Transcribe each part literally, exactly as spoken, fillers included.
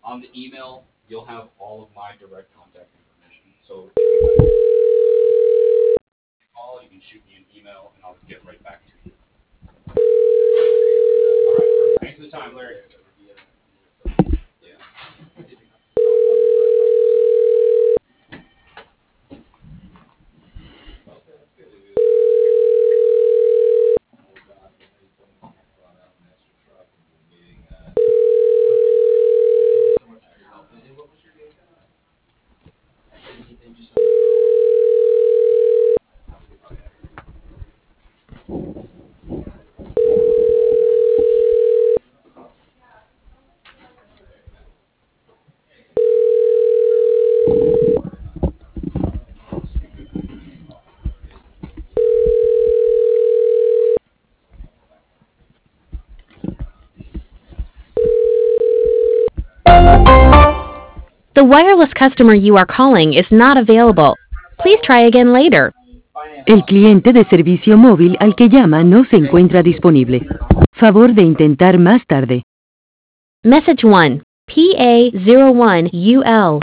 On the email, you'll have all of my direct contact information. So call, you can shoot me an email, and I'll get right back to you. All right. Thanks for the time, Larry. The wireless customer you are calling is not available. Please try again later. El cliente de servicio móvil al que llama no se encuentra disponible. Favor de intentar más tarde. Message one, P A zero one U L.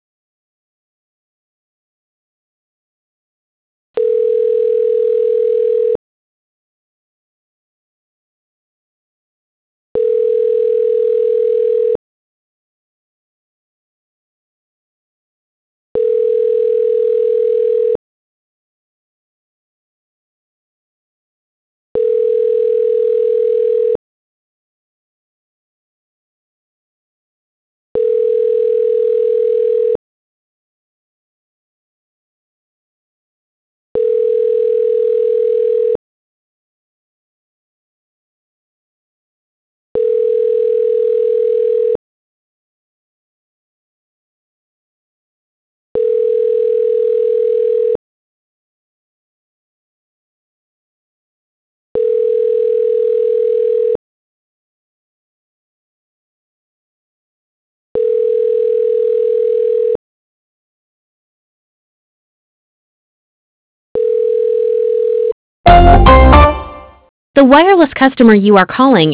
The wireless customer you are calling